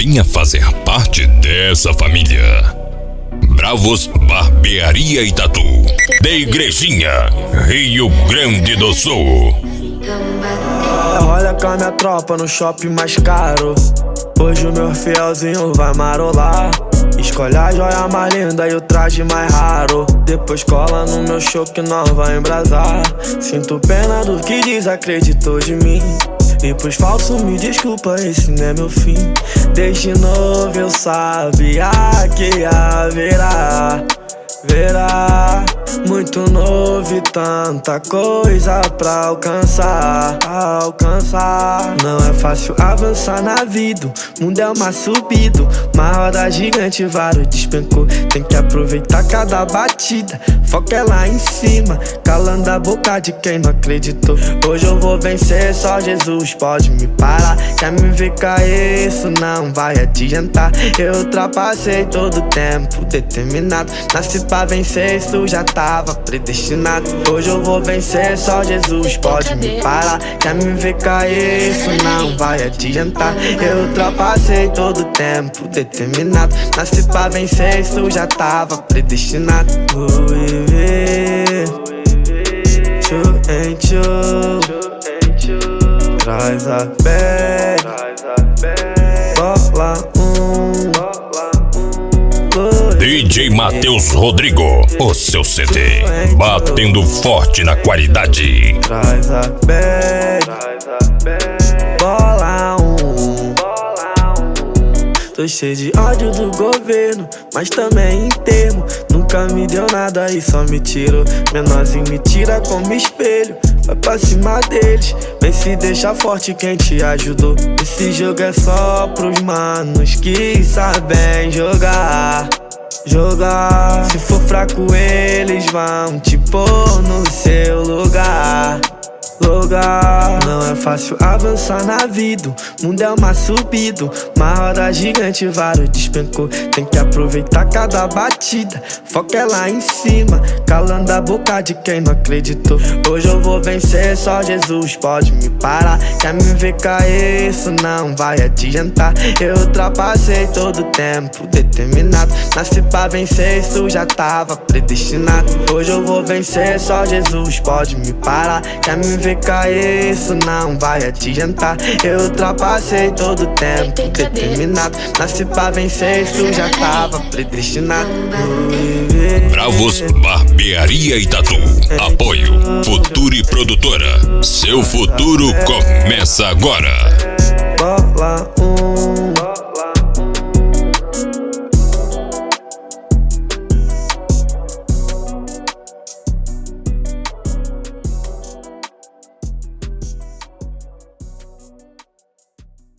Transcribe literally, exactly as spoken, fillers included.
Venha fazer parte dessa família. Bravos Barbearia e Tatu, da Igrejinha, Rio Grande do Sul. Olha com a minha tropa no shopping mais caro. Hoje o meu fielzinho vai marolar. Escolhe a joia mais linda e o traje mais raro. Depois cola no meu show que nós vai embrasar. Sinto pena do que desacreditou de mim. E pros falsos me desculpa, esse não é meu fim. Desde novo eu sabia que haverá, verá, muito novo e tanta coisa pra alcançar, alcançar. Não é fácil avançar na vida, o mundo é uma subida. Uma roda gigante, vários despencou. Tem que aproveitar cada batida, foca é lá em cima, calando a boca de quem não acreditou. Hoje eu vou vencer, só Jesus pode me parar. Quer me ver cair, isso não vai adiantar. Eu ultrapassei todo o tempo determinado. Nasci pra vencer, isso já tava predestinado. Hoje eu vou vencer, só Jesus pode me parar. Quer me ver cair, isso não vai adiantar. Eu ultrapassei todo o tempo determinado. Nasci pra vencer, isso já tava predestinado. Vou viver, tchu em tchu, traz a bag, bola um. D J Matheus Rodrigo, o seu C D, batendo forte na qualidade. Traz a bag, bola um. Tô cheio de ódio do governo, mas também em termo. Nunca me deu nada e só me tirou. Menorzinho me tira como espelho, vai pra cima deles. Vem se deixar forte quem te ajudou. Esse jogo é só pros manos que sabem jogar, jogar. Se for fraco eles vão te pôr no seu lugar, lugar. Não é fácil avançar na vida, o mundo é uma subida. Uma roda gigante, vários despencou. Tem que aproveitar cada batida, foca é lá em cima, calando a boca de quem não acreditou. Hoje eu vou vencer, só Jesus pode me parar. Quer me ver cair, isso não vai adiantar. Eu ultrapassei todo o tempo determinado. Nasci pra vencer, isso já tava predestinado. Hoje eu vou vencer, só Jesus pode me parar. Quer me ver cair, isso não vai adiantar. Eu ultrapassei todo o tempo determinado. Nasci pra vencer, isso já tava predestinado. Bravos Barbearia e Tatu, apoio Futuro e Produtora. Seu futuro começa agora. Bola